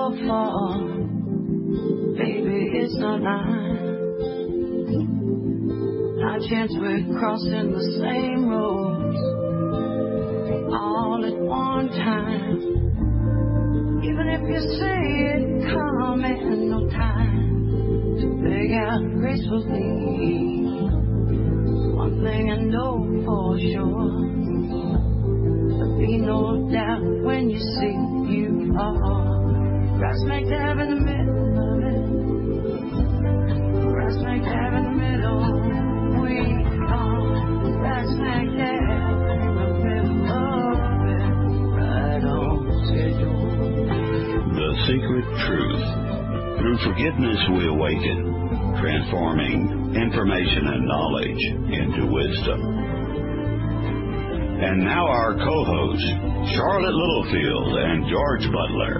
so far, baby, it's not mine. High chance we're crossing the same roads all at one time. Even if you say it come and no time to beg out gracefully, one thing I know for sure, there'll be no doubt when you see you are right smack dab in the middle of it. Right smack dab in the middle. We are right smack dab in the middle of it. Right on schedule. The Secret Truth. Through forgiveness we awaken, transforming information and knowledge into wisdom. And now our co-hosts, Charlotte Littlefield and George Butler.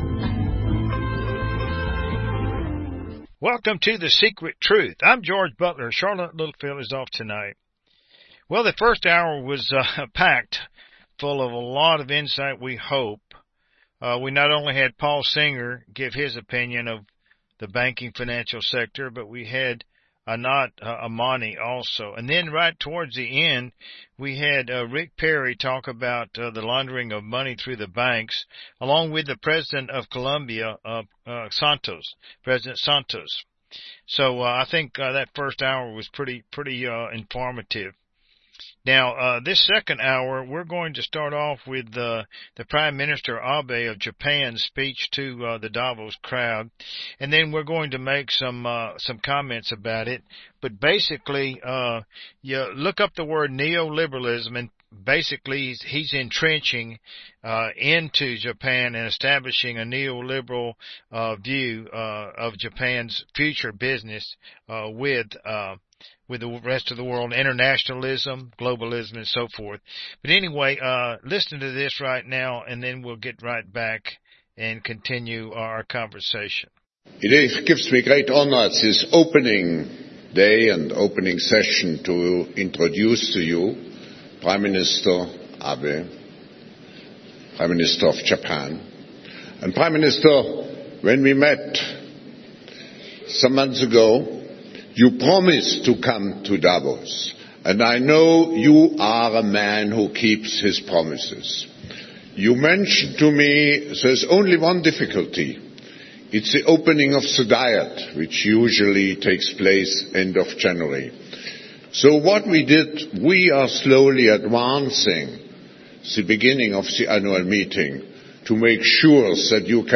Welcome to The Secret Truth. I'm George Butler. Charlotte Littlefield is off tonight. Well, the first hour was packed full of a lot of insight, we hope. We not only had Paul Singer give his opinion of the banking financial sector, but we had Anat Amani also. And then right towards the end, we had Rick Perry talk about the laundering of money through the banks, along with the president of Colombia, President Santos. So I think that first hour was pretty informative. Now, this second hour, we're going to start off with the Prime Minister Abe of Japan's speech to the Davos crowd, and then we're going to make some comments about it. But basically, you look up the word neoliberalism, and basically he's entrenching into Japan and establishing a neoliberal view of Japan's future business with the rest of the world, internationalism, globalism, and so forth. But anyway, listen to this right now, and then we'll get right back and continue our conversation. It gives me great honor at this opening day and opening session to introduce to you Prime Minister Abe, Prime Minister of Japan. And Prime Minister, when we met some months ago, you promised to come to Davos, and I know you are a man who keeps his promises. You mentioned to me there's only one difficulty. It's the opening of the Diet, which usually takes place end of January. So what we did, we are slowly advancing the beginning of the annual meeting to make sure that you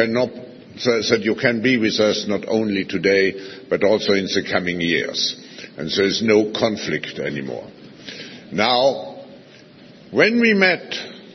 can be with us not only today, but also in the coming years. And there is no conflict anymore. Now, when we met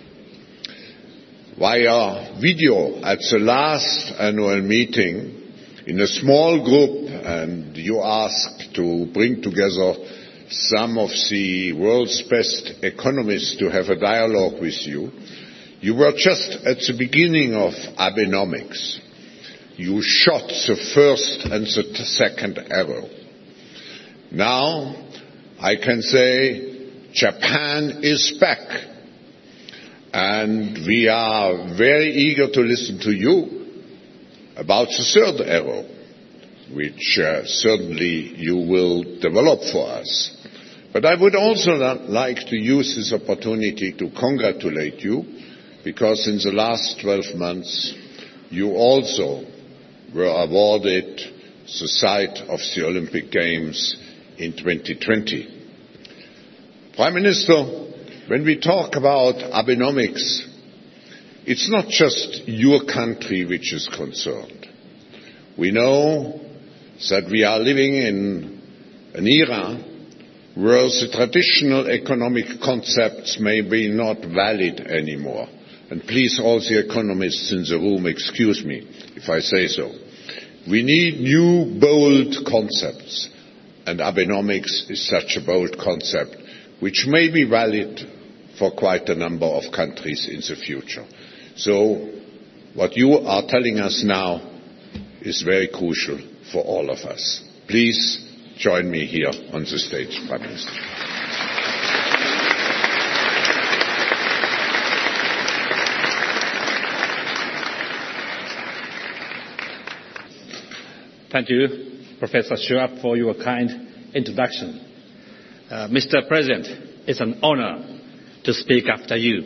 via video at the last annual meeting in a small group, and you asked to bring together some of the world's best economists to have a dialogue with you, you were just at the beginning of Abenomics. You shot the first and the second arrow. Now, I can say Japan is back. And we are very eager to listen to you about the third arrow, which certainly you will develop for us. But I would also like to use this opportunity to congratulate you, because in the last 12 months, you also were awarded the site of the Olympic Games in 2020. Prime Minister, when we talk about Abenomics, it's not just your country which is concerned. We know that we are living in an era where the traditional economic concepts may be not valid anymore. And please, all the economists in the room, excuse me if I say so. We need new, bold concepts, and Abenomics is such a bold concept, which may be valid for quite a number of countries in the future. So, what you are telling us now is very crucial for all of us. Please join me here on the stage, Prime Minister. Thank you, Professor Schwab, for your kind introduction. Mr. President, it's an honor to speak after you.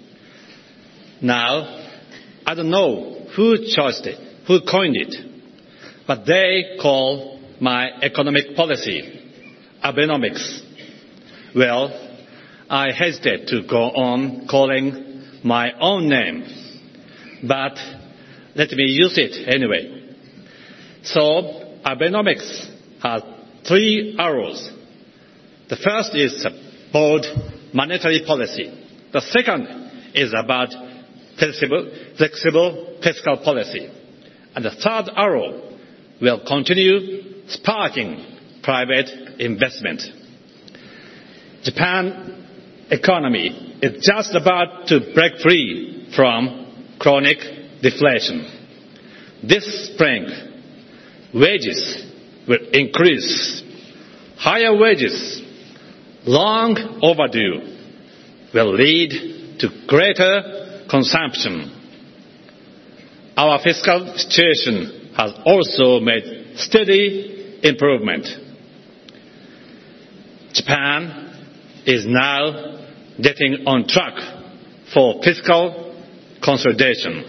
Now, I don't know who coined it, but they call my economic policy Abenomics. Well, I hesitate to go on calling my own name, but let me use it anyway. So, Abenomics has 3 arrows. The first is bold monetary policy. The second is about flexible fiscal policy. And the third arrow will continue sparking private investment. Japan economy is just about to break free from chronic deflation. This spring, wages will increase. Higher wages, long overdue, will lead to greater consumption. Our fiscal situation has also made steady improvement. Japan is now getting on track for fiscal consolidation.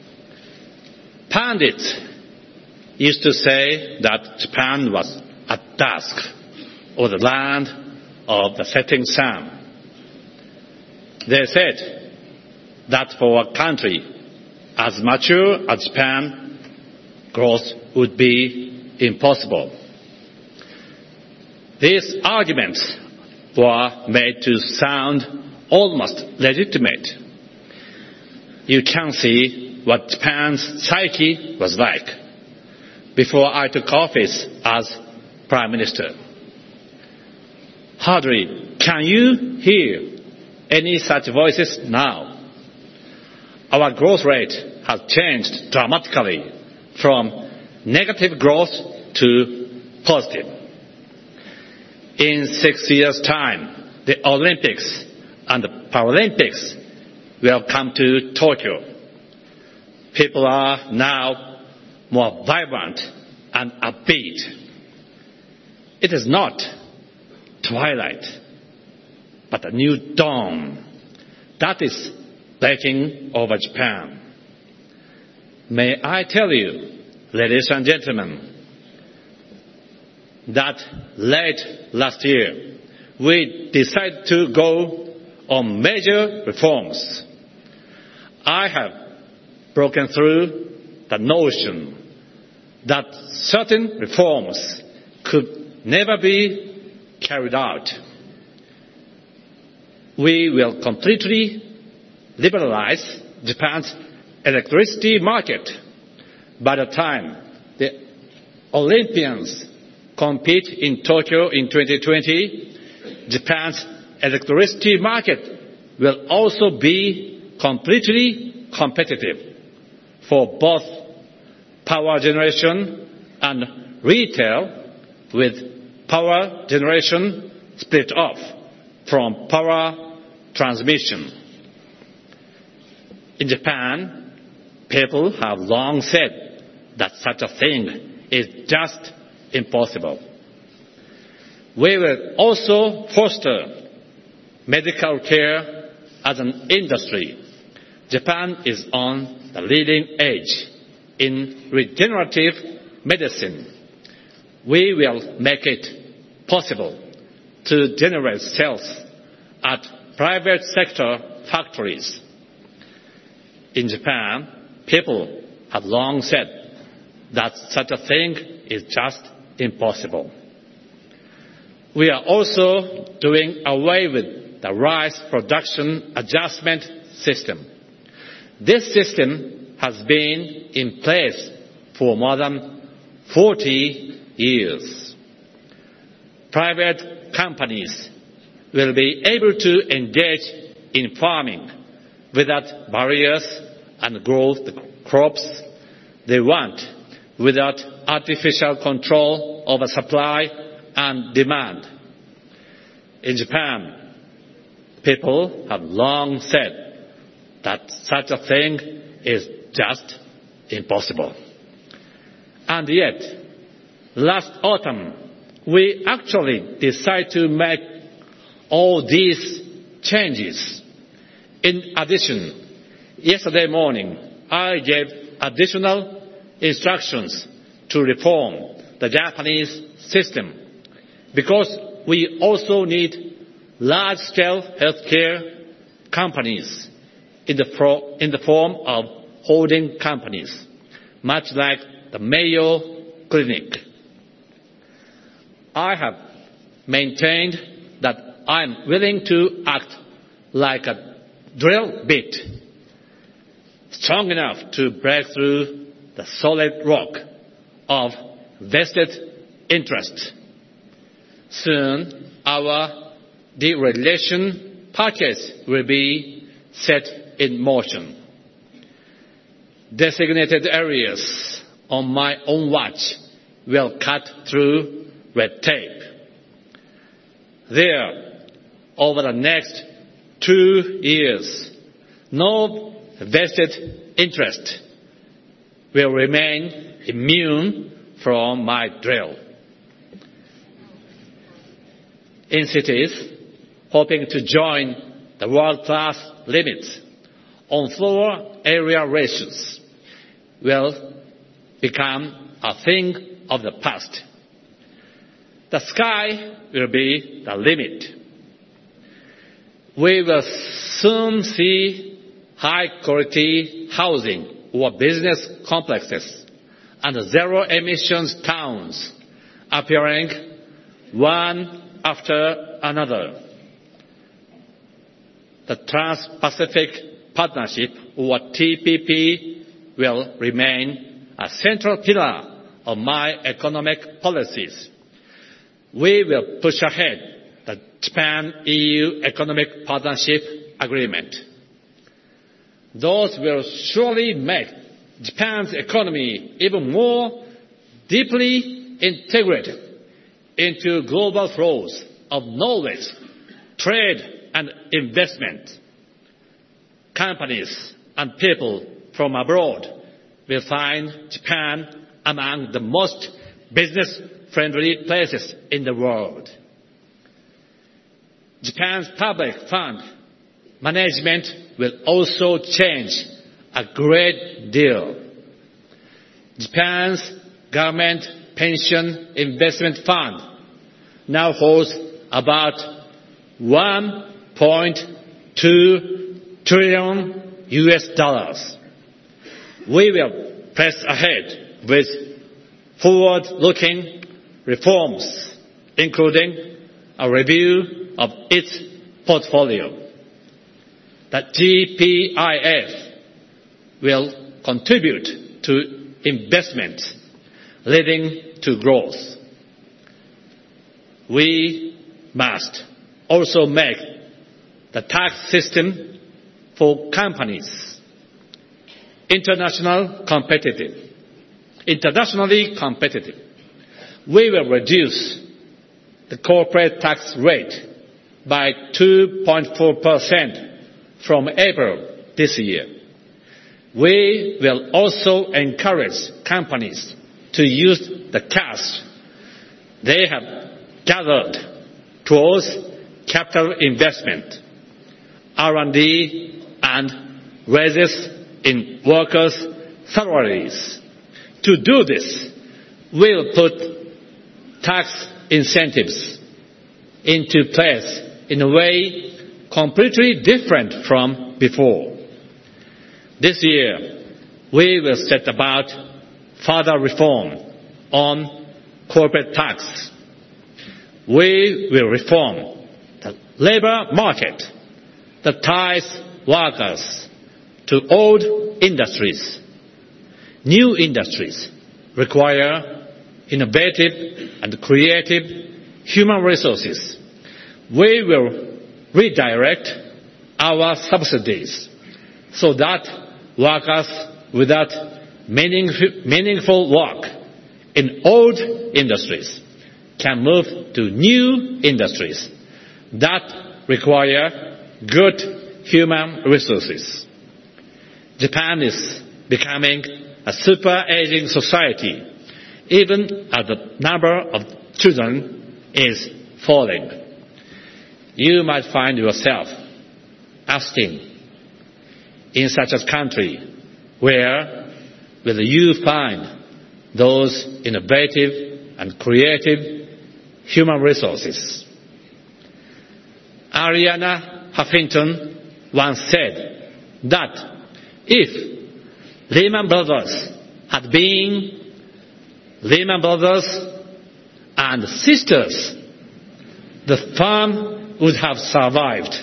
Pundits used to say that Japan was at dusk, or the land of the setting sun. They said that for a country as mature as Japan, growth would be impossible. These arguments were made to sound almost legitimate. You can see what Japan's psyche was like before I took office as Prime Minister. Hardly can you hear any such voices now. Our growth rate has changed dramatically from negative growth to positive. In 6 years' time, the Olympics and the Paralympics will come to Tokyo. People are now more vibrant and upbeat. It is not twilight, but a new dawn that is breaking over Japan. May I tell you, ladies and gentlemen, that late last year we decided to go on major reforms. I have broken through the notion that certain reforms could never be carried out. We will completely liberalize Japan's electricity market. By the time the Olympians compete in Tokyo in 2020, Japan's electricity market will also be completely competitive for both power generation and retail, with power generation split off from power transmission. In Japan, people have long said that such a thing is just impossible. We will also foster medical care as an industry. Japan is on the leading edge in regenerative medicine. We will make it possible to generate cells at private sector factories. In Japan, people have long said that such a thing is just impossible. We are also doing away with the rice production adjustment system. This system has been in place for more than 40 years. Private companies will be able to engage in farming without barriers and grow the crops they want without artificial control over supply and demand. In Japan, people have long said that such a thing is just impossible. And yet, Last autumn, we actually decided to make all these changes. In addition, yesterday morning, I gave additional instructions to reform the Japanese system because we also need large-scale healthcare companies in the form of holding companies, much like the Mayo Clinic. I have maintained that I am willing to act like a drill bit, strong enough to break through the solid rock of vested interest. Soon, our deregulation package will be set in motion. Designated areas on my own watch will cut through red tape. There, over the next 2 years, no vested interest will remain immune from my drill. In cities hoping to join the world-class limits on floor area ratios will become a thing of the past. The sky will be the limit. We will soon see high-quality housing or business complexes and zero-emissions towns appearing one after another. The Trans-Pacific Partnership, or TPP, will remain a central pillar of my economic policies. We will push ahead the Japan-EU Economic Partnership Agreement. Those will surely make Japan's economy even more deeply integrated into global flows of knowledge, trade, and investment. Companies and people from abroad will find Japan among the most business-friendly places in the world. Japan's public fund management will also change a great deal. Japan's government pension investment fund now holds about $1.2 trillion. We will press ahead with forward-looking reforms, including a review of its portfolio. The GPIF will contribute to investment, leading to growth. We must also make the tax system for companies internationally competitive. We will reduce the corporate tax rate by 2.4% from April this year. We will also encourage companies to use the cash they have gathered towards capital investment, R&D, and raises in workers' salaries. To do this, we'll put tax incentives into place in a way completely different from before. This year, we will set about further reform on corporate tax. We will reform the labor market that ties workers to old industries. New industries require innovative and creative human resources. We will redirect our subsidies so that workers without meaningful work in old industries can move to new industries that require good human resources. Japan is becoming a super-aging society even as the number of children is falling. You might find yourself asking, in such a country, where will you find those innovative and creative human resources? Arianna Huffington once said that if Lehman Brothers had been Lehman Brothers and sisters, the firm would have survived.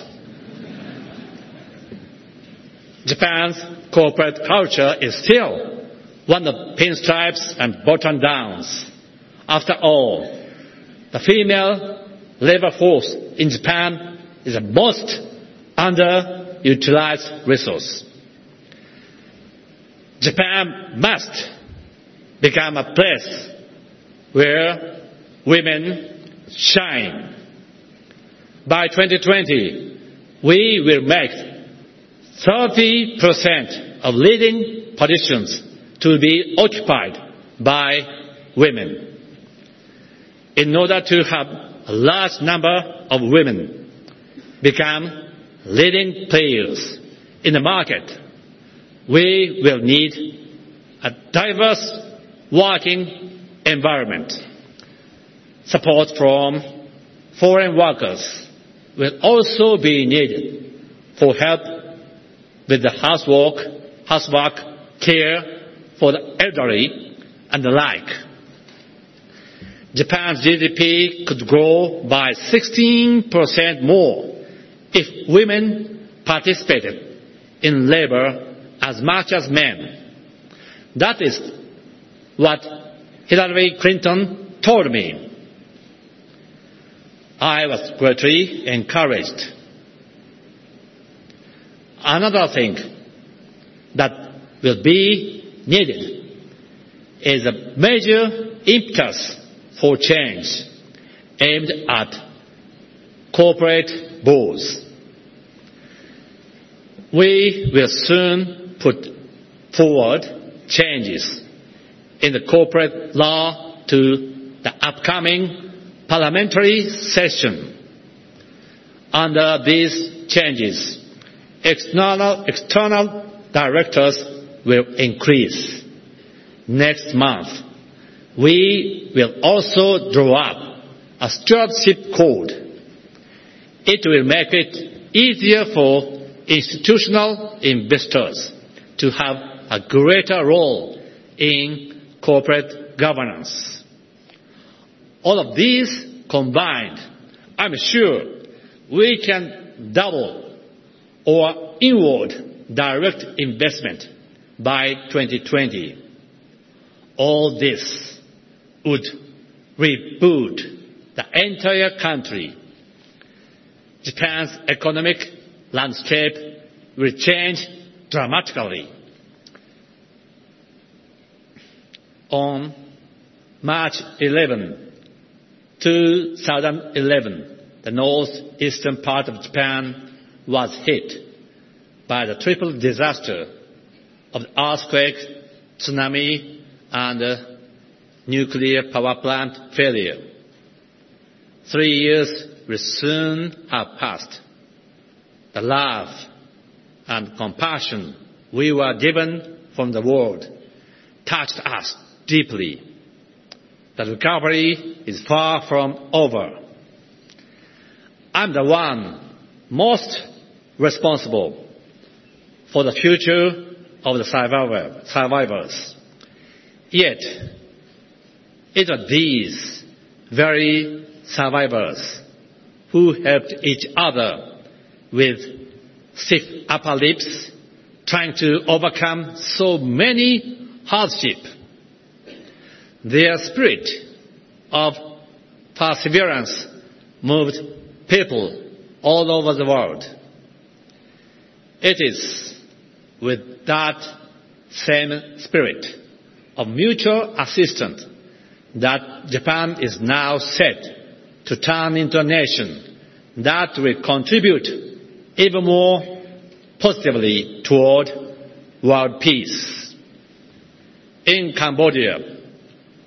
Japan's corporate culture is still one of pinstripes and button-downs. After all, the female labor force in Japan is the most underutilized resource. Japan must become a place where women shine. By 2020, we will make 30% of leading positions to be occupied by women. In order to have a large number of women become leading players in the market, we will need a diverse working environment. Support from foreign workers will also be needed for help with the housework, care for the elderly, and the like. Japan's GDP could grow by 16% more if women participated in labor as much as men. That is what Hillary Clinton told me. I was greatly encouraged. Another thing that will be needed is a major impetus for change aimed at corporate boards. We will soon put forward changes in the corporate law to the upcoming parliamentary session. Under these changes, external directors will increase. Next month, we will also draw up a stewardship code. It will make it easier for institutional investors to have a greater role in corporate governance. All of these combined, I'm sure we can double or inward direct investment by 2020. All this would reboot the entire country. Japan's economic landscape will change dramatically. On March 11, 2011, the northeastern part of Japan was hit by the triple disaster of the earthquake, tsunami, and nuclear power plant failure. 3 years will soon have passed. The love and compassion we were given from the world touched us deeply. The recovery is far from over. I'm the one most responsible for the future of the survivors. Yet, it are these very survivors who helped each other with stiff upper lips, trying to overcome so many hardships. Their spirit of perseverance moved people all over the world. It is with that same spirit of mutual assistance that Japan is now set to turn into a nation that will contribute even more positively toward world peace. In Cambodia,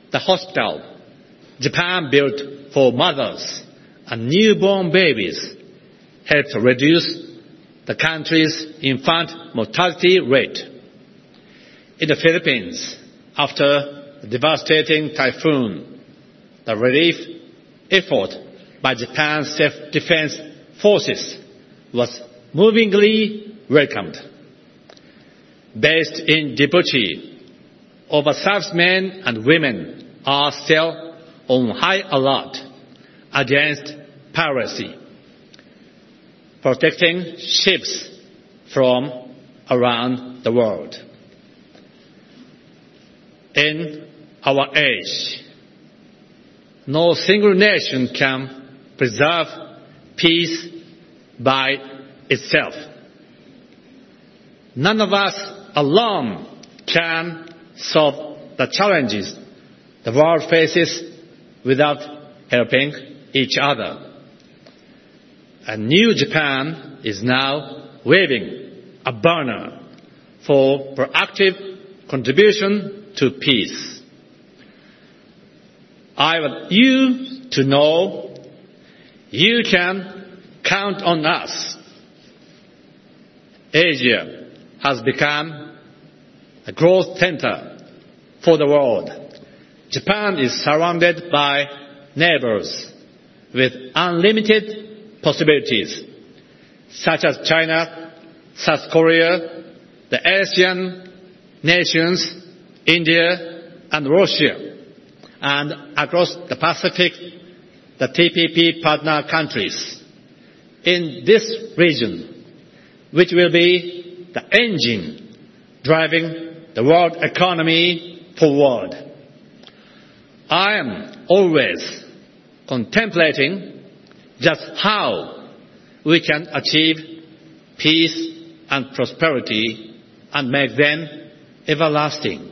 the hospital Japan built for mothers and newborn babies helped reduce the country's infant mortality rate. In the Philippines, after the devastating typhoon, the relief effort by Japan's self-defense forces was movingly welcomed. Based in Djibouti, over servicemen and women are still on high alert against piracy, protecting ships from around the world. In our age, no single nation can preserve peace by itself. None of us alone can solve the challenges the world faces without helping each other. A new Japan is now waving a banner for proactive contribution to peace. I want you to know you can count on us. Asia has become a growth center for the world. Japan is surrounded by neighbors with unlimited possibilities, such as China, South Korea, the Asian nations, India, and Russia, and across the Pacific, the TPP partner countries. In this region, which will be the engine driving the world economy forward, I am always contemplating just how we can achieve peace and prosperity and make them everlasting.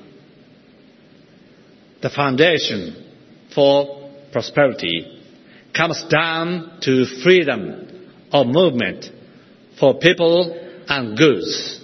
The foundation for prosperity comes down to freedom of movement for people and goods.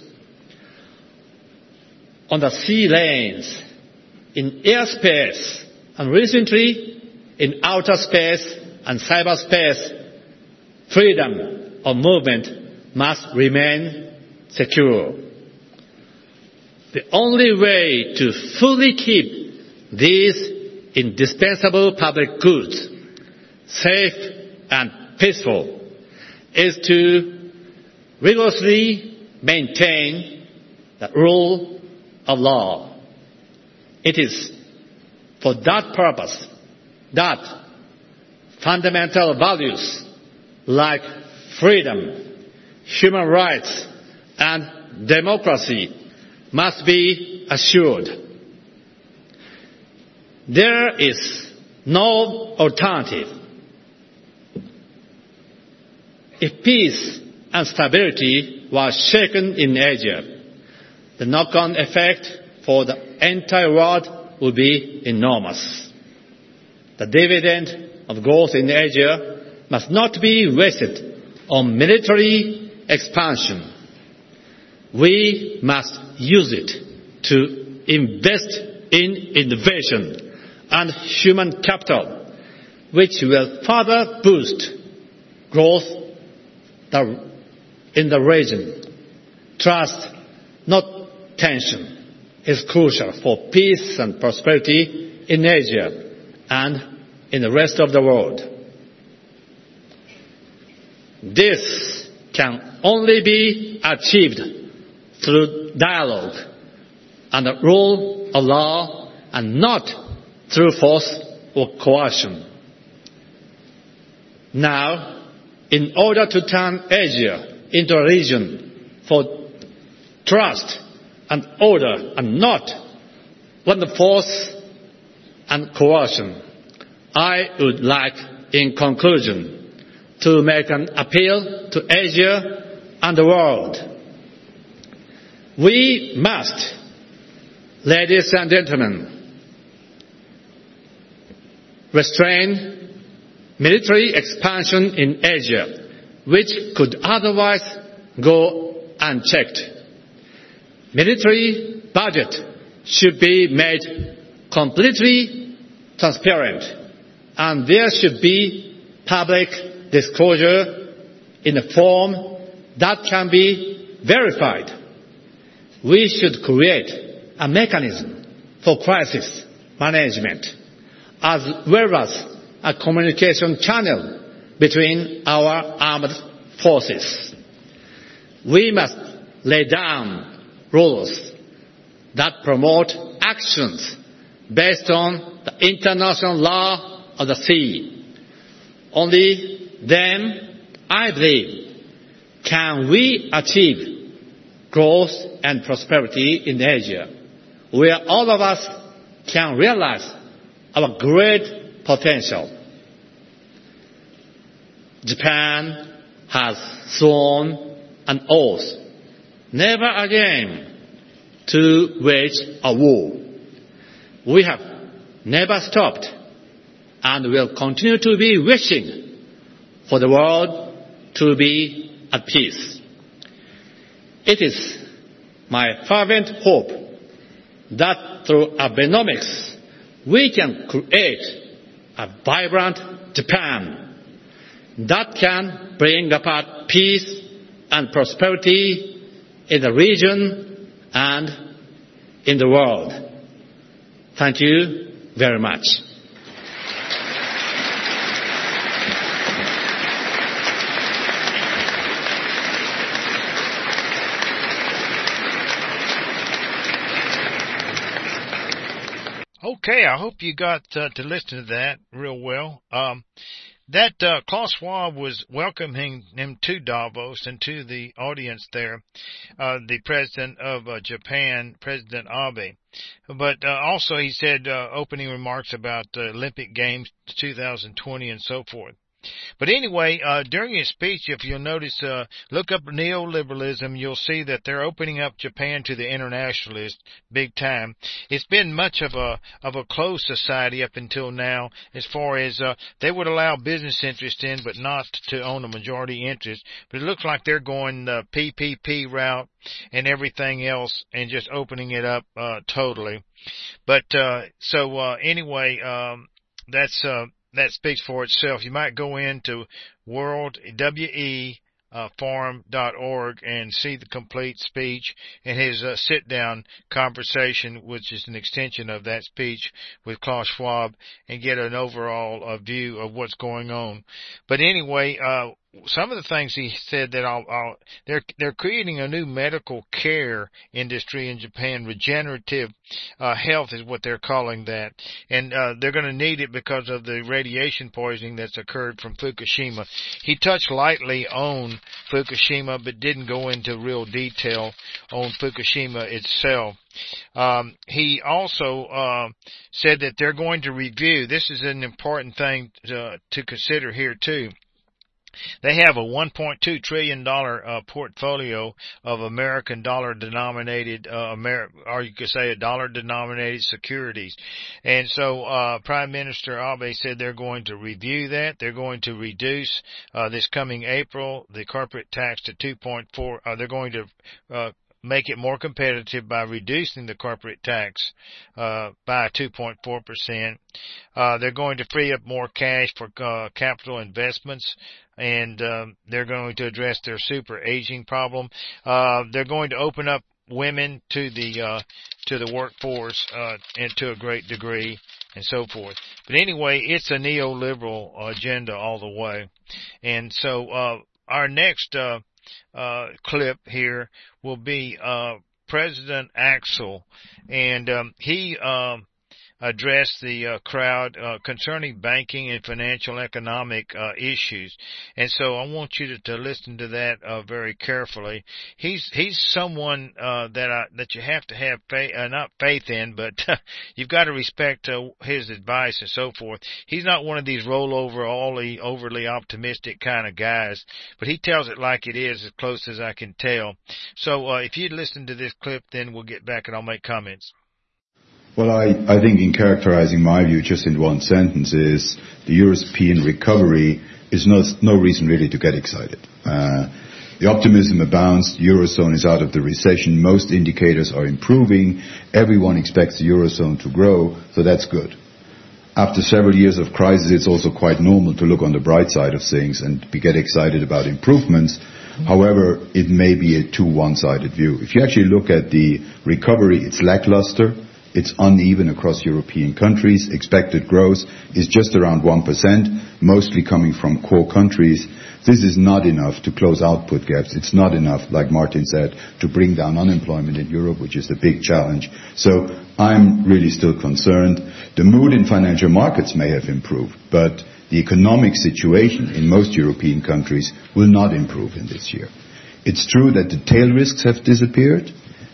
On the sea lanes, in airspace, and recently in outer space and cyberspace, freedom of movement must remain secure. The only way to fully keep these indispensable public goods safe and peaceful is to rigorously maintain the rule of law. It is for that purpose that fundamental values like freedom, human rights, and democracy must be assured. There is no alternative. If peace and stability were shaken in Asia, the knock-on effect for the entire world would be enormous. The dividend of growth in Asia must not be wasted on military expansion. We must use it to invest in innovation and human capital, which will further boost growth in the region. Trust, not tension, is crucial for peace and prosperity in Asia and in the rest of the world. This can only be achieved through dialogue and the rule of law and not through force or coercion. Now, in order to turn Asia into a region for trust and order and not one of force and coercion, I would like, in conclusion, to make an appeal to Asia and the world. We must, ladies and gentlemen, restrain military expansion in Asia, which could otherwise go unchecked. Military budget should be made completely transparent, and there should be public disclosure in a form that can be verified. We should create a mechanism for crisis management, as well as a communication channel between our armed forces. We must lay down rules that promote actions based on the international law of the sea. Only then, I believe, can we achieve growth and prosperity in Asia, where all of us can realize our great potential. Japan has sworn an oath never again to wage a war. We have never stopped and will continue to be wishing for the world to be at peace. It is my fervent hope that through Abenomics we can create a vibrant Japan that can bring about peace and prosperity in the region and in the world. Thank you very much. Okay, I hope you got to listen to that real well. Klaus Schwab was welcoming him to Davos and to the audience there, the president of Japan, President Abe. But also he said opening remarks about Olympic Games 2020 and so forth. But anyway, during his speech, if you'll notice, look up neoliberalism, you'll see that they're opening up Japan to the internationalists big time. It's been much of a closed society up until now, as far as they would allow business interest in, but not to own a majority interest. But it looks like they're going the PPP route and everything else, and just opening it up totally. But anyway, that speaks for itself. You might go into worldweforum.org and see the complete speech and his sit-down conversation, which is an extension of that speech with Klaus Schwab, and get an overall view of what's going on. But anyway, some of the things he said that they're creating a new medical care industry in Japan. Regenerative health is what they're calling that, and they're going to need it because of the radiation poisoning that's occurred from Fukushima. He touched lightly on Fukushima, but didn't go into real detail on Fukushima itself. He also said that they're going to review. This is an important thing to consider here too. They have a $1.2 trillion portfolio of American dollar-denominated, or you could say a dollar-denominated securities. And so Prime Minister Abe said they're going to review that. They're going to reduce this coming April the corporate tax to 2.4. They're going to make it more competitive by reducing the corporate tax by 2.4%. They're going to free up more cash for capital investments, and they're going to address their super aging problem. They're going to open up women to the workforce and to a great degree, and so forth. But anyway, it's a neoliberal agenda all the way. And so our next clip here will be President Axel, and he addressed the crowd concerning banking and financial economic issues. And so I want you to listen to that very carefully. He's someone that you have to have not faith in, but you've got to respect his advice and so forth. He's not one of these rollover, overly optimistic kind of guys, but he tells it like it is, as close as I can tell. So if you'd listen to this clip, then we'll get back and I'll make comments. Well, I think in characterizing my view just in one sentence is the European recovery is no reason really to get excited. The optimism abounds. The Eurozone is out of the recession. Most indicators are improving. Everyone expects the Eurozone to grow, so that's good. after several years of crisis, it's also quite normal to look on the bright side of things and get excited about improvements. However, it may be a too one-sided view. If you actually look at the recovery, it's lackluster. It's uneven across European countries. Expected growth is just around 1%, mostly coming from core countries. This is not enough to close output gaps. It's not enough, like Martin said, to bring down unemployment in Europe, which is the big challenge. So I'm really still concerned. The mood in financial markets may have improved, but the economic situation in most European countries will not improve in this year. It's true that the tail risks have disappeared,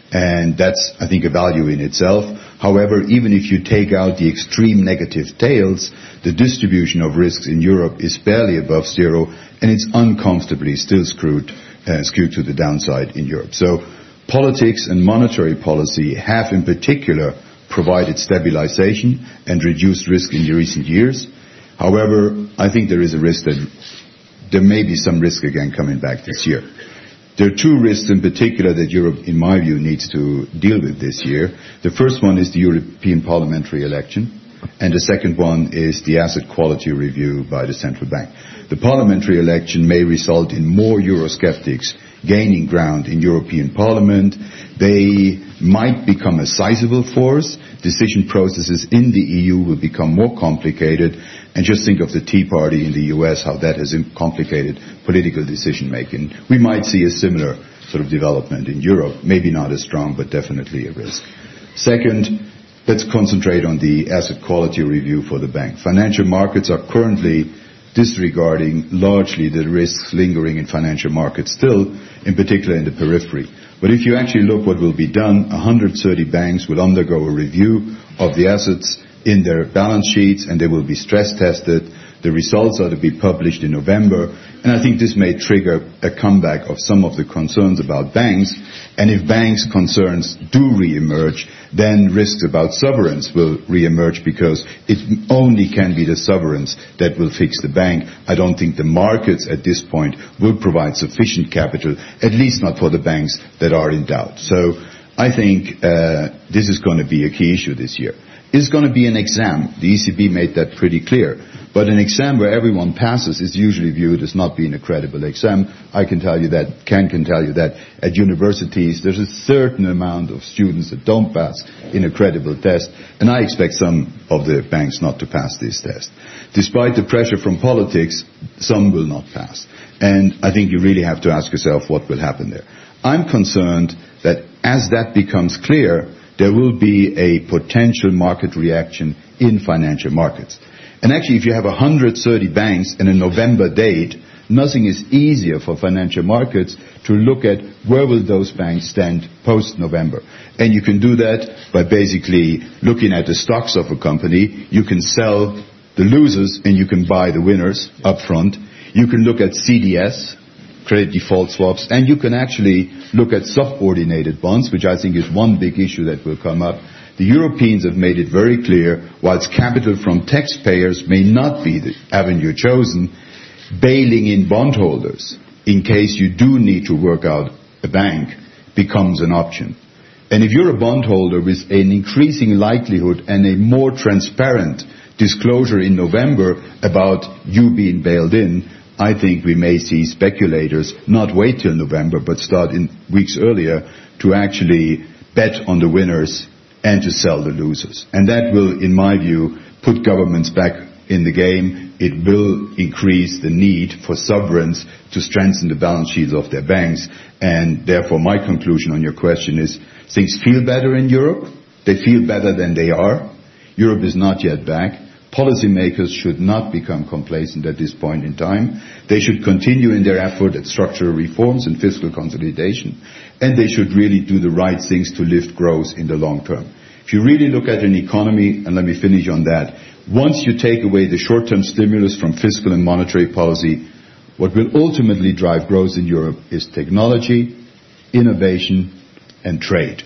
and that's, I think, a value in itself. However, even if you take out the extreme negative tails, the distribution of risks in Europe is barely above zero, and it's uncomfortably still skewed to the downside in Europe. So politics and monetary policy have in particular provided stabilization and reduced risk in the recent years. However, I think there is a risk that there may be some risk again coming back this year. There are two risks in particular that Europe, in my view, needs to deal with this year. The first one is the European parliamentary election, and the second one is the asset quality review by the central bank. The parliamentary election may result in more Eurosceptics gaining ground in European Parliament. They might become a sizable force. Decision processes in the EU will become more complicated. And just think of the Tea Party in the US, how that has complicated political decision making. We might see a similar sort of development in Europe, maybe not as strong, but definitely a risk. Second, let's concentrate on the asset quality review for the bank. Financial markets are currently disregarding largely the risks lingering in financial markets still, in particular in the periphery. But if you actually look what will be done, 130 banks will undergo a review of the assets in their balance sheets, and they will be stress tested. The results are to be published in November, and I think this may trigger a comeback of some of the concerns about banks. And if banks' concerns do re-emerge, then risks about sovereigns will re-emerge, because it only can be the sovereigns that will fix the bank. I don't think the markets at this point will provide sufficient capital, at least not for the banks that are in doubt. So I think this is going to be a key issue this year. It's going to be an exam. The ECB made that pretty clear. But an exam where everyone passes is usually viewed as not being a credible exam. I can tell you that, can tell you that at universities there's a certain amount of students that don't pass in a credible test, and I expect some of the banks not to pass this test. Despite the pressure from politics, some will not pass. And I think you really have to ask yourself what will happen there. I'm concerned that as that becomes clear, there will be a potential market reaction in financial markets. And actually, if you have 130 banks and a November date, nothing is easier for financial markets to look at where will those banks stand post-November. And you can do that by basically looking at the stocks of a company. You can sell the losers and you can buy the winners up front. You can look at CDS, credit default swaps, and you can actually look at subordinated bonds, which I think is one big issue that will come up. The Europeans have made it very clear, whilst capital from taxpayers may not be the avenue chosen, bailing in bondholders in case you do need to work out a bank becomes an option. And if you're a bondholder with an increasing likelihood and a more transparent disclosure in November about you being bailed in, I think we may see speculators not wait till November, but start in weeks earlier to actually bet on the winners and to sell the losers. And that will, in my view, put governments back in the game. It will increase the need for sovereigns to strengthen the balance sheets of their banks. And therefore, my conclusion on your question is things feel better in Europe. They feel better than they are. Europe is not yet back. Policymakers should not become complacent at this point in time. They should continue in their effort at structural reforms and fiscal consolidation, and they should really do the right things to lift growth in the long term. If you really look at an economy, and let me finish on that, once you take away the short-term stimulus from fiscal and monetary policy, what will ultimately drive growth in Europe is technology, innovation, and trade.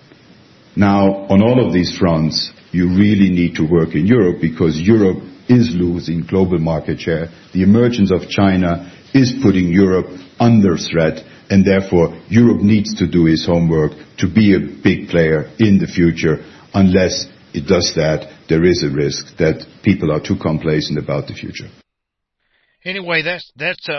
Now, on all of these fronts, you really need to work in Europe, because Europe is losing global market share. The emergence of China is putting Europe under threat, and therefore Europe needs to do its homework to be a big player in the future, unless it does that, there is a risk that people are too complacent about the future. Anyway, that's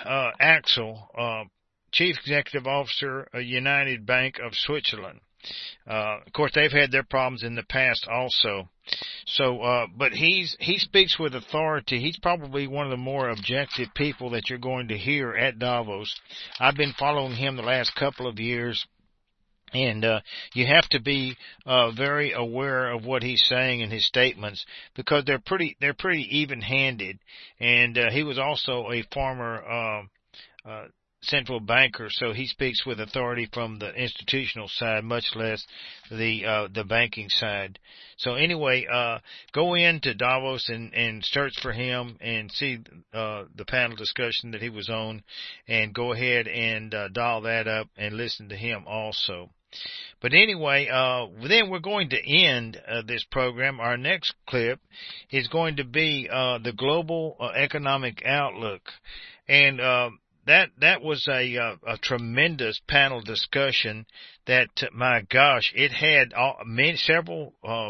Axel, Chief Executive Officer of United Bank of Switzerland. Of course, they've had their problems in the past also. So, but he speaks with authority. He's probably one of the more objective people that you're going to hear at Davos. I've been following him the last couple of years. And you have to be very aware of what he's saying in his statements, because they're pretty even-handed. And he was also a former central banker, so he speaks with authority from the institutional side, much less the banking side. So anyway, go into Davos and search for him and see the panel discussion that he was on, and go ahead and dial that up and listen to him also. But anyway, then we're going to end this program. Our next clip is going to be the global economic outlook, and that was a tremendous panel discussion. That, my gosh, it had several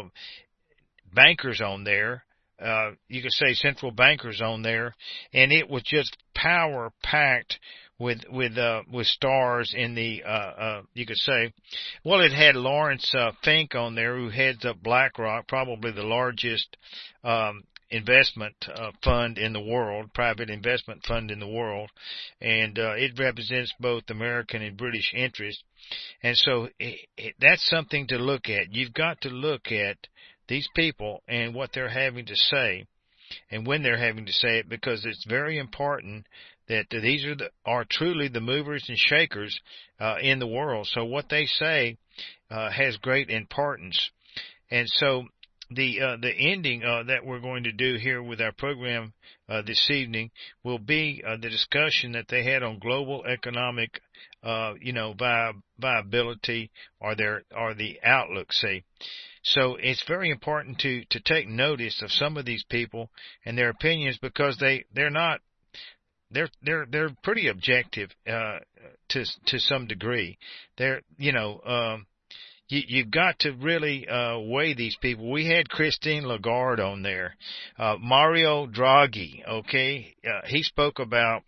bankers on there. You could say central bankers on there, and it was just power packed with stars in the, you could say. Well, it had Lawrence Fink on there, who heads up BlackRock, probably the largest investment fund in the world, private investment fund in the world, and it represents both American and British interests. And so that's something to look at. You've got to look at these people and what they're having to say, and when they're having to say it, because it's very important that these are truly the movers and shakers in the world. So what they say has great importance. And so the ending that we're going to do here with our program this evening will be the discussion that they had on global economic viability, or the outlook, say. So it's very important to take notice of some of these people and their opinions, because they're pretty objective to some degree. You've got to really weigh these people. We had Christine Lagarde on there, Mario Draghi. Okay, he spoke about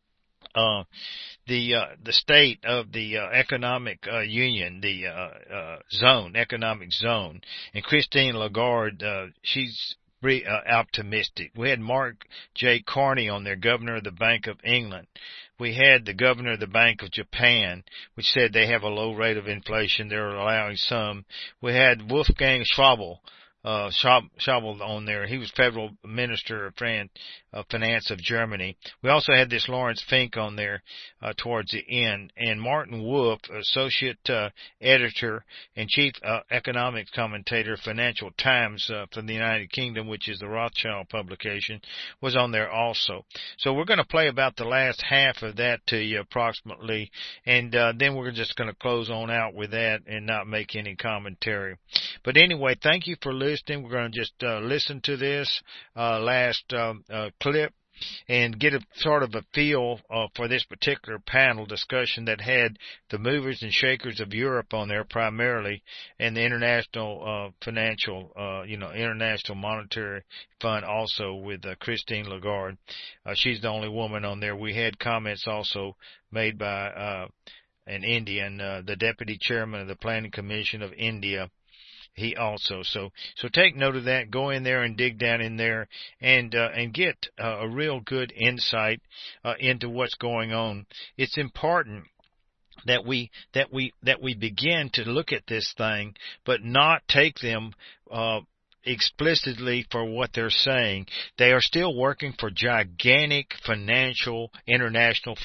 the state of the economic union, the economic zone, and Christine Lagarde, she's optimistic. We had Mark J. Carney on there, governor of the Bank of England. We had the governor of the Bank of Japan, which said they have a low rate of inflation. They're allowing some. We had Wolfgang Schäuble on there. He was federal minister of finance of Germany. We also had this Lawrence Fink on there towards the end, and Martin Wolf, associate editor and chief economics commentator, Financial Times from the United Kingdom, which is the Rothschild publication, was on there also. So we're going to play about the last half of that to you approximately, and then we're just going to close on out with that and not make any commentary. But anyway, thank you for listening. We're going to just listen to this last clip and get a sort of a feel for this particular panel discussion that had the movers and shakers of Europe on there primarily, and the International Financial, International Monetary Fund also, with Christine Lagarde. She's the only woman on there. We had comments also made by an Indian, the Deputy Chairman of the Planning Commission of India. He also, so take note of that. Go in there and dig down in there and get a real good insight into what's going on. It's important that we begin to look at this thing, but not take them explicitly for what they're saying. They are still working for gigantic international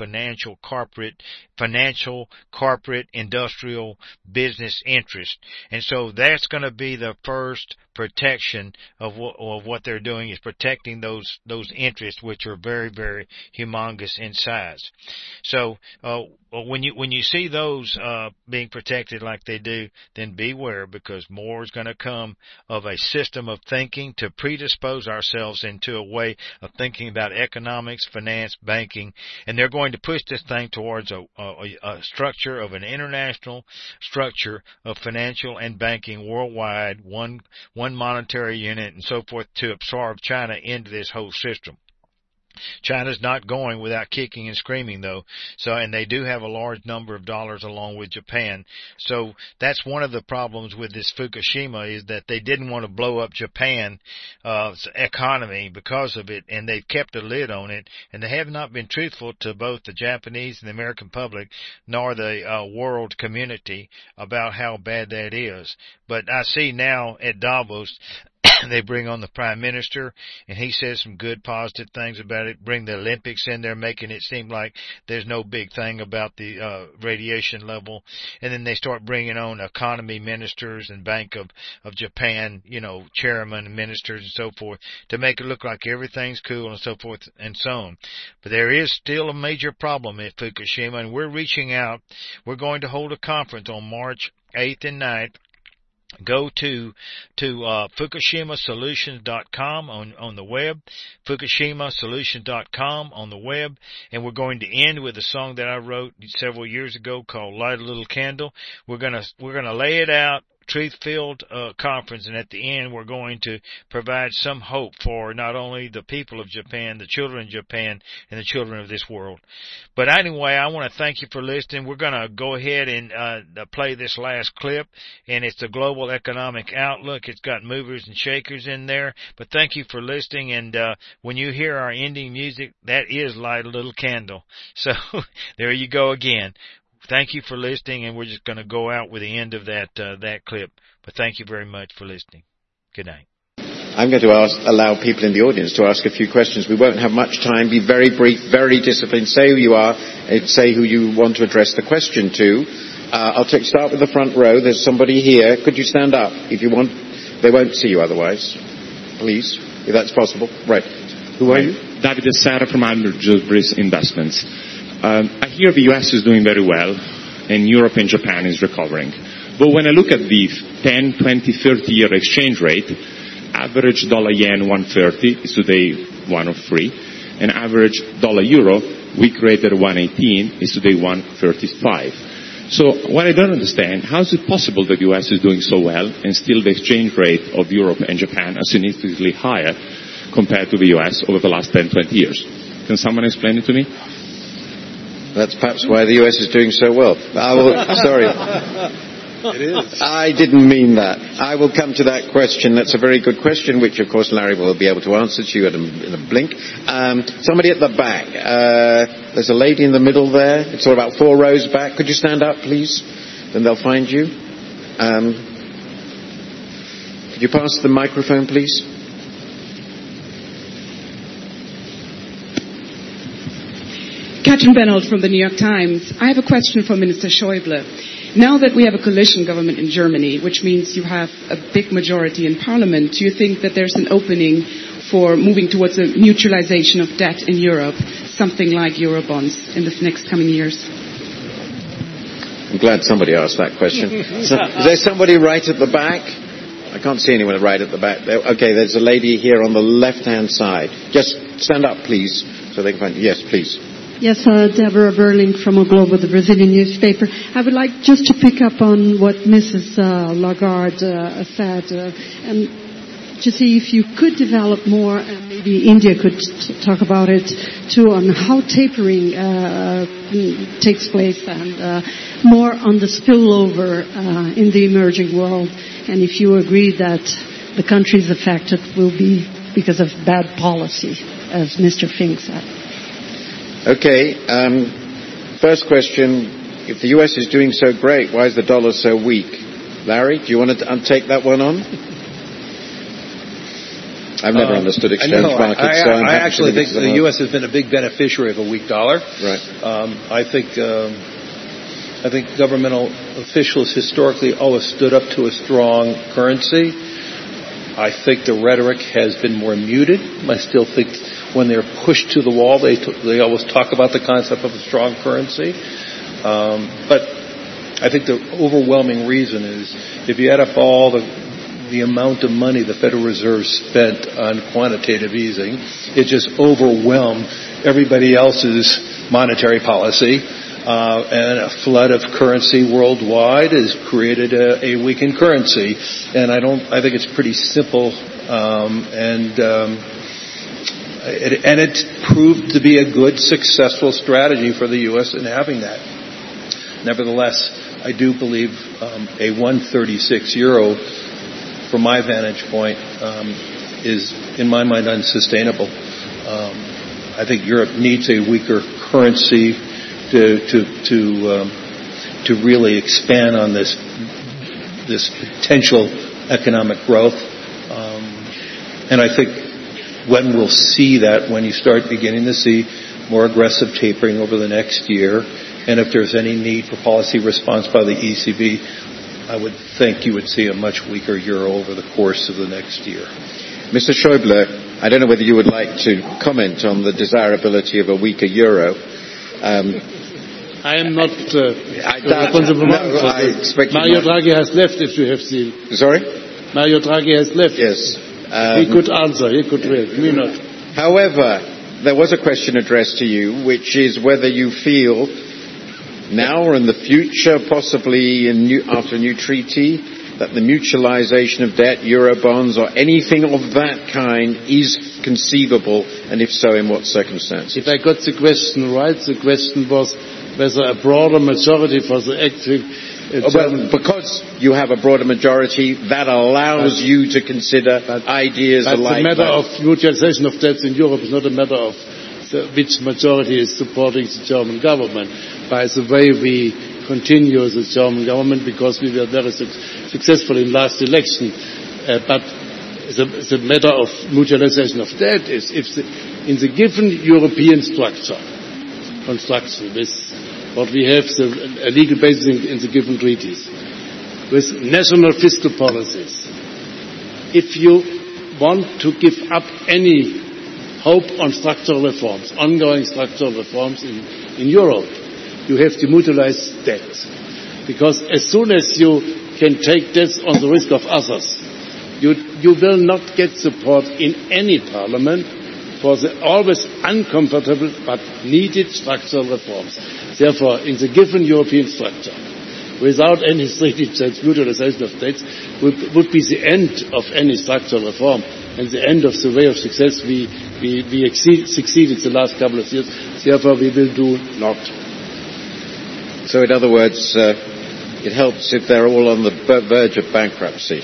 corporate, industrial business interests. And so that's going to be the first protection of what they're doing, is protecting those interests, which are very, very humongous in size. So when you see those being protected like they do, then beware, because more is going to come of a system of thinking to predispose ourselves into a way of thinking about economics, finance, banking, and they're going to push this thing towards a structure of an international structure of financial and banking worldwide, one one monetary unit and so forth to absorb China into this whole system. China's not going without kicking and screaming, though. So, and they do have a large number of dollars along with Japan. So that's one of the problems with this Fukushima, is that they didn't want to blow up Japan's economy because of it, and they've kept a lid on it, and they have not been truthful to both the Japanese and the American public, nor the world community, about how bad that is. But I see now at Davos, they bring on the Prime Minister, and he says some good, positive things about it. Bring the Olympics in there, making it seem like there's no big thing about the radiation level. And then they start bringing on economy ministers and Bank of Japan, chairmen and ministers and so forth, to make it look like everything's cool and so forth and so on. But there is still a major problem at Fukushima, and we're reaching out. We're going to hold a conference on March 8th and 9th. Go to FukushimaSolutions.com on the web, FukushimaSolutions.com on the web, and we're going to end with a song that I wrote several years ago called Light a Little Candle. We're gonna lay it out. Truth-filled conference, and at the end we're going to provide some hope for not only the people of Japan, the children of Japan, and the children of this world. But anyway, I want to thank you for listening. We're going to go ahead and play this last clip, and it's the Global Economic Outlook. It's got movers and shakers in there, but thank you for listening, and when you hear our ending music, that is Light a Little Candle. So there you go again. Thank you for listening, and we're just going to go out with the end of that clip. But thank you very much for listening. Good night. I'm going to allow people in the audience to ask a few questions. We won't have much time. Be very brief, very disciplined. Say who you are, and say who you want to address the question to. I'll start with the front row. There's somebody here. Could you stand up if you want? They won't see you otherwise. Please, if that's possible. Right. Who are you? David Serra from Almers Investments. I hear the US is doing very well, and Europe and Japan is recovering. But when I look at the 10, 20, 30-year exchange rate, average dollar-yen 130 is today 103, and average dollar-euro, week rate at 118, is today 135. So what I don't understand, how is it possible that the US is doing so well, and still the exchange rate of Europe and Japan are significantly higher compared to the US over the last 10, 20 years? Can someone explain it to me? That's perhaps why the US is doing so well. Sorry. It is. I didn't mean that. I will come to that question. That's a very good question, which, of course, Larry will be able to answer to you in a blink. Somebody at the back. There's a lady in the middle there. It's all about 4 rows back. Could you stand up, please? Then they'll find you. Could you pass the microphone, please? Katrin Benold from the New York Times. I have a question for Minister Schäuble. Now that we have a coalition government in Germany, which means you have a big majority in Parliament, do you think that there's an opening for moving towards a mutualization of debt in Europe, something like Eurobonds in the next coming years? I'm glad somebody asked that question. Is there somebody right at the back? I can't see anyone right at the back. Okay, there's a lady here on the left-hand side. Just stand up, please, so they can find you. Yes, please. Yes, Deborah Berling from O Globo, the Brazilian newspaper. I would like just to pick up on what Mrs. Lagarde said, and to see if you could develop more, and maybe India could talk about it too, on how tapering takes place, and more on the spillover in the emerging world, and if you agree that the countries affected will be because of bad policy, as Mr. Fink said. Okay, first question, if the US is doing so great, why is the dollar so weak? Larry, do you want to take that one on? I've never understood exchange markets. I actually think the U.S. has been a big beneficiary of a weak dollar. Right. I think governmental officials historically always stood up to a strong currency. I think the rhetoric has been more muted. I still think when they're pushed to the wall, they always talk about the concept of a strong currency. But I think the overwhelming reason is if you add up all the amount of money the Federal Reserve spent on quantitative easing, it just overwhelmed everybody else's monetary policy. and a flood of currency worldwide has created a weakened currency. And I think it's pretty simple, and it's proved to be a good, successful strategy for the U.S. in having that. Nevertheless, I do believe a 136 euro, from my vantage point, is, in my mind, unsustainable. I think Europe needs a weaker currency to really expand on this potential economic growth. And I think when we'll see that, when you start beginning to see more aggressive tapering over the next year, and if there's any need for policy response by the ECB, I would think you would see a much weaker euro over the course of the next year. Mr. Schäuble, I don't know whether you would like to comment on the desirability of a weaker euro. I am not responsible. Mario Draghi has left, if you have seen. Sorry? Mario Draghi has left. Yes. He could answer. He could read. Me not. However, there was a question addressed to you, which is whether you feel now or in the future, possibly after a new treaty, that the mutualization of debt, Eurobonds, or anything of that kind is conceivable, and if so, in what circumstances? If I got the question right, the question was whether a broader majority for the active... because you have a broader majority, that allows you to consider ideas like that. The matter of mutualization of debts in Europe is not a matter of which majority is supporting the German government. By the way, we continue the German government because we were very successful in last election. But the matter of mutualization of debt is if in the given European construction, with what we have, a legal basis in the given treaties, with national fiscal policies, if you want to give up any hope on structural reforms, ongoing structural reforms in Europe, you have to mutualize debt. Because as soon as you can take debts on the risk of others, you will not get support in any parliament for the always uncomfortable but needed structural reforms. Therefore, in the given European structure, without any treaty change, mutualization of debts would be the end of any structural reform and the end of the way of success we succeeded the last couple of years. Therefore, we will do not. So, in other words, it helps if they're all on the verge of bankruptcy.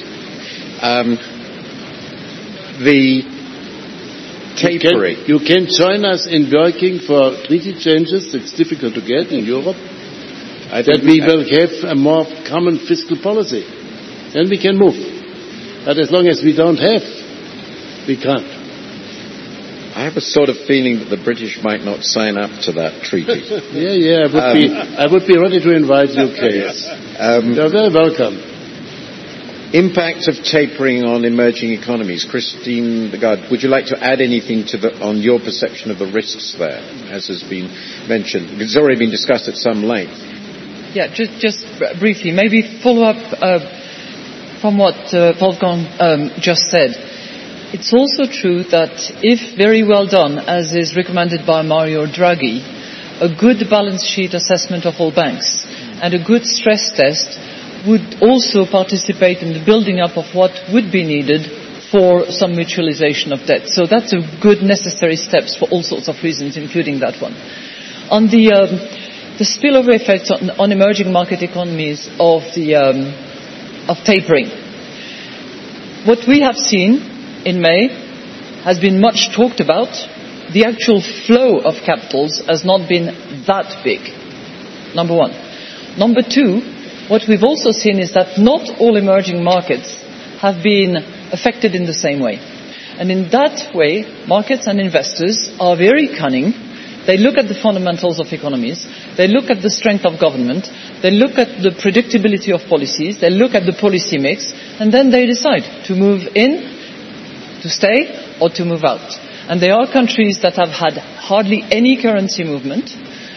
The tapering. You can join us in working for treaty changes. It's difficult to get in Europe. That we will have a more common fiscal policy. Then we can move. But as long as we don't have, we can't. I have a sort of feeling that the British might not sign up to that treaty. Yeah, I would be ready to invite UK. Yes. You're very welcome. Impact of tapering on emerging economies. Christine Lagarde, would you like to add anything on your perception of the risks there, as has been mentioned? It's already been discussed at some length. Yeah, just briefly, maybe follow up from what Wolfgang just said. It's also true that if very well done, as is recommended by Mario Draghi, a good balance sheet assessment of all banks and a good stress test would also participate in the building up of what would be needed for some mutualization of debt. So that's a good necessary steps for all sorts of reasons, including that one. On the spillover effects on emerging market economies of tapering, what we have seen in May has been much talked about. The actual flow of capitals has not been that big, number one. Number two, what we've also seen is that not all emerging markets have been affected in the same way. And in that way, markets and investors are very cunning. They look at the fundamentals of economies, they look at the strength of government, they look at the predictability of policies, they look at the policy mix, and then they decide to move in, to stay, or to move out. And there are countries that have had hardly any currency movement,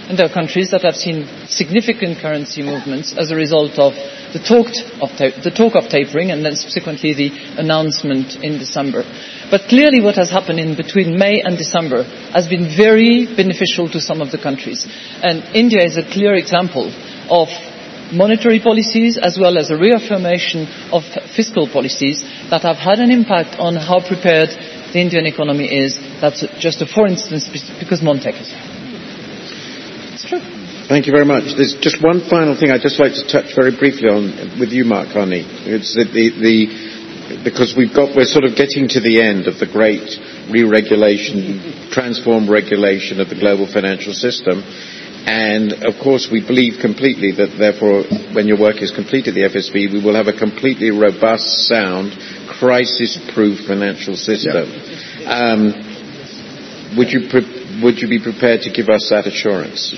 And there are countries that have seen significant currency movements as a result of the talk of tapering and then subsequently the announcement in December. But clearly what has happened in between May and December has been very beneficial to some of the countries. And India is a clear example of monetary policies as well as a reaffirmation of fiscal policies that have had an impact on how prepared the Indian economy is. That's just a for instance because Montec is there. It's true. Thank you very much. There's just one final thing I'd just like to touch very briefly on with you, Mark Carney. It's because we're sort of getting to the end of the great re-regulation, transform regulation of the global financial system. And, of course, we believe completely that, therefore, when your work is completed, the FSB, we will have a completely robust, sound, crisis-proof financial system. Would you be prepared to give us that assurance?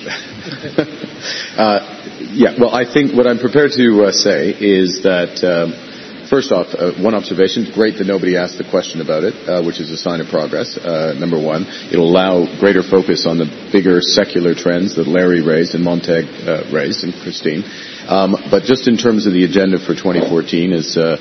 Yeah, well, I think what I'm prepared to say is that, first off, one observation, great that nobody asked the question about it, which is a sign of progress, number one. It'll allow greater focus on the bigger secular trends that Larry raised and Montag raised and Christine. But just in terms of the agenda for 2014,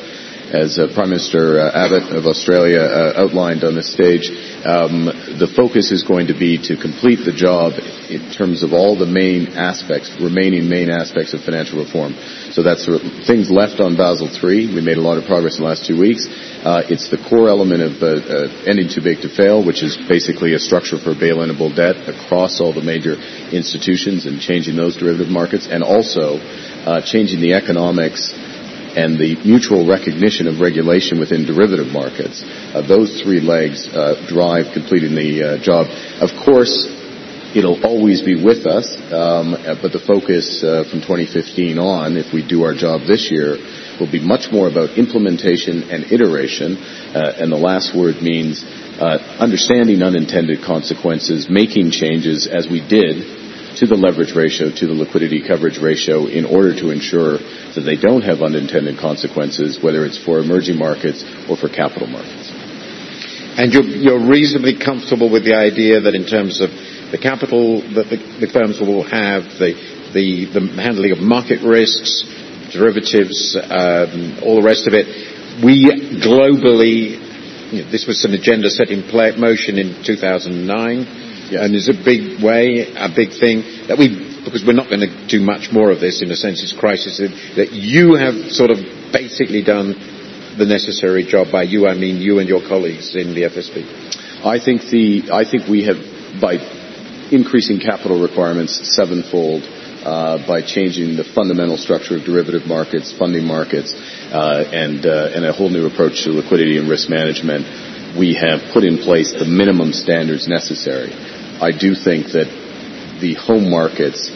as Prime Minister Abbott of Australia outlined on this stage, the focus is going to be to complete the job in terms of all the remaining main aspects of financial reform. So that's things left on Basel III. We made a lot of progress in the last 2 weeks. It's the core element of ending too big to fail, which is basically a structure for bail-inable debt across all the major institutions and changing those derivative markets, and also changing the economics and the mutual recognition of regulation within derivative markets. Those three legs drive completing the job. Of course, it'll always be with us, but the focus from 2015 on, if we do our job this year, will be much more about implementation and iteration, and the last word means understanding unintended consequences, making changes as we did to the leverage ratio, to the liquidity coverage ratio, in order to ensure that they don't have unintended consequences, whether it's for emerging markets or for capital markets. And you're reasonably comfortable with the idea that in terms of the capital that the firms will have, the handling of market risks, derivatives, all the rest of it, we globally, this was an agenda set in motion in 2009, and is a big thing that because we're not going to do much more of this, in a sense, it's crisis, that you have sort of basically done the necessary job. By you, I mean you and your colleagues in the FSB. I think we have, by increasing capital requirements sevenfold, by changing the fundamental structure of derivative markets, funding markets, and a whole new approach to liquidity and risk management, we have put in place the minimum standards necessary. I do think that the home markets,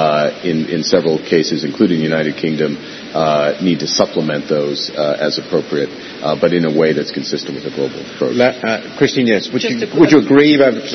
in several cases, including the United Kingdom, need to supplement those as appropriate, but in a way that's consistent with the global approach. Christine, yes. Would you agree?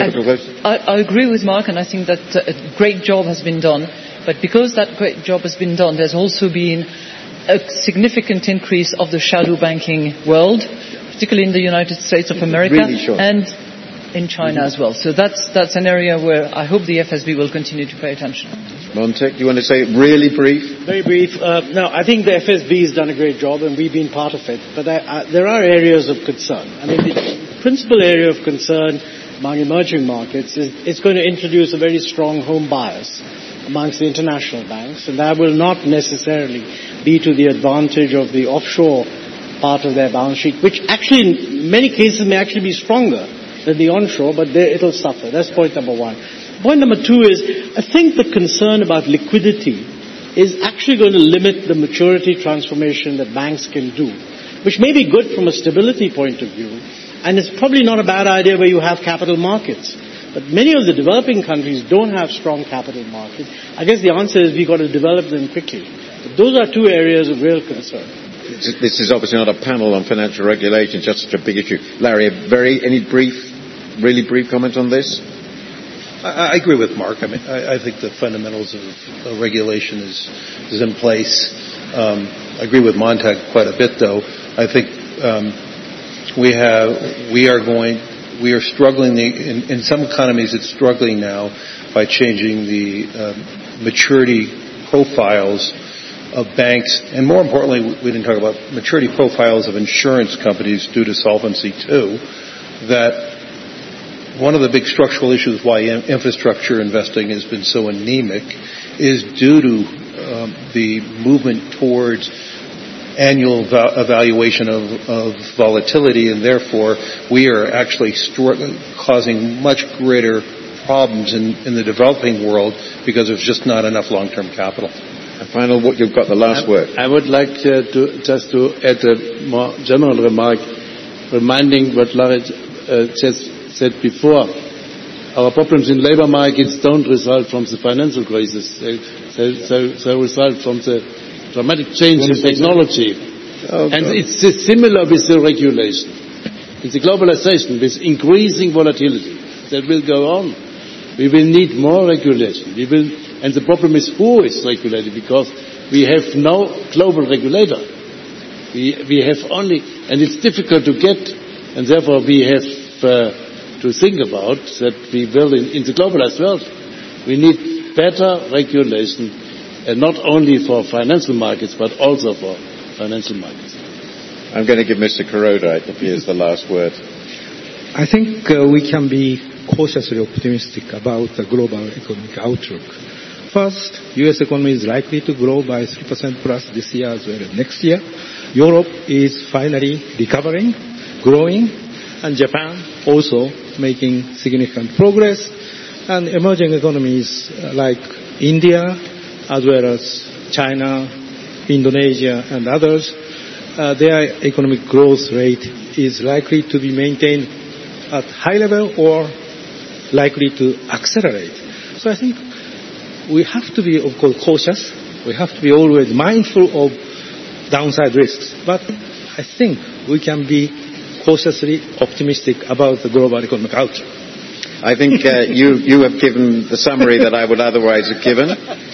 I agree with Mark, and I think that a great job has been done. But because that great job has been done, there's also been a significant increase of the shadow banking world, particularly in the United States of America, and in China as well. So that's an area where I hope the FSB will continue to pay attention. Montec, do you want to say really brief? Very brief. No, I think the FSB has done a great job and we've been part of it. But there are areas of concern. I mean, the principal area of concern among emerging markets is it's going to introduce a very strong home bias amongst the international banks, and that will not necessarily be to the advantage of the offshore part of their balance sheet, which actually in many cases may actually be stronger than the onshore, but it'll suffer. That's point number one. Point number two is, I think the concern about liquidity is actually going to limit the maturity transformation that banks can do, which may be good from a stability point of view, and it's probably not a bad idea where you have capital markets. But many of the developing countries don't have strong capital markets. I guess the answer is we've got to develop them quickly. But those are two areas of real concern. This is obviously not a panel on financial regulation, just such a big issue. Larry, any really brief comment on this? I agree with Mark. I mean, I think the fundamentals of regulation is in place. I agree with Montag quite a bit, though. I think we are struggling. In some economies, it's struggling now by changing the maturity profiles of banks, and more importantly, we didn't talk about maturity profiles of insurance companies due to Solvency II, that one of the big structural issues why infrastructure investing has been so anemic is due to the movement towards annual evaluation of volatility, and therefore we are actually causing much greater problems in the developing world because there's just not enough long-term capital. And final, you've got the last word. I would like to add a more general remark, reminding what Larry just said before. Our problems in labor markets don't result from the financial crisis. They result from the dramatic change in technology. And it's similar with the regulation. It's the globalization with increasing volatility that will go on. We will need more regulation. And the problem is who is regulated, because we have no global regulator. We have only, and it's difficult to get, and therefore we have to think about that we will, in the globalized world, we need better regulation, and not only for financial markets, but also for financial markets. I'm going to give Mr. Kuroda, it appears, the last word. I think we can be cautiously optimistic about the global economic outlook. First, U.S. economy is likely to grow by 3% plus this year as well as next year. Europe is finally recovering, growing, and Japan also making significant progress. And emerging economies like India, as well as China, Indonesia, and others, their economic growth rate is likely to be maintained at high level or likely to accelerate. So I think we have to be, of course, cautious. We have to be always mindful of downside risks. But I think we can be cautiously optimistic about the global economic outlook. I think you have given the summary that I would otherwise have given.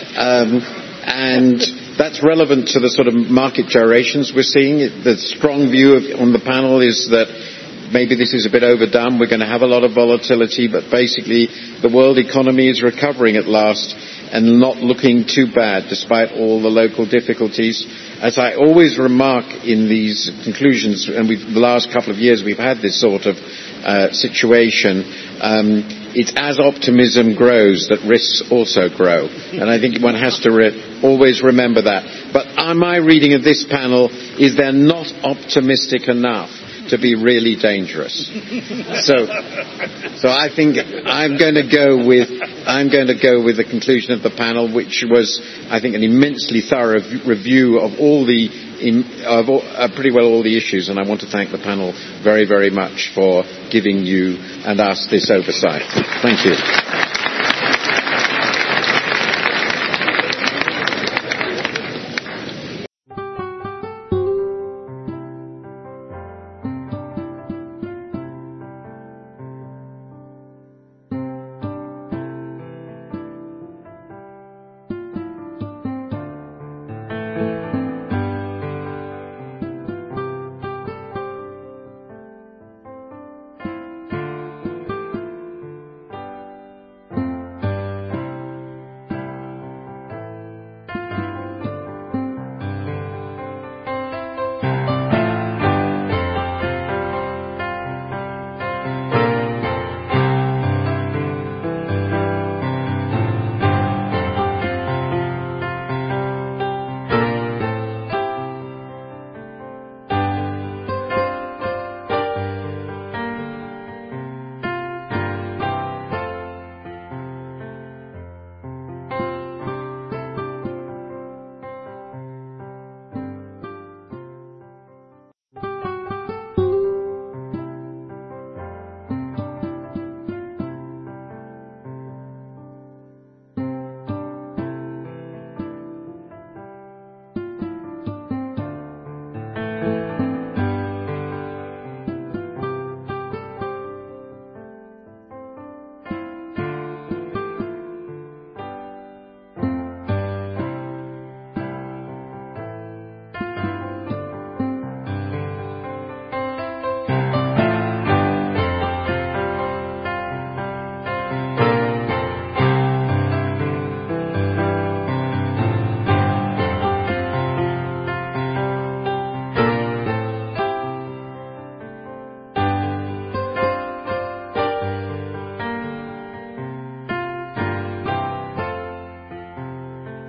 And that's relevant to the sort of market gyrations we're seeing. The strong view on the panel is that maybe this is a bit overdone. We're going to have a lot of volatility, but basically the world economy is recovering at last and not looking too bad despite all the local difficulties. As I always remark in these conclusions, and the last couple of years we've had this sort of situation, it's as optimism grows that risks also grow. And I think one has to always remember that. But my reading of this panel is they're not optimistic enough to be really dangerous. So I think I'm going to go with the conclusion of the panel, which was, I think, an immensely thorough review of pretty well all the issues, and I want to thank the panel very, very much for giving you and us this oversight. Thank you.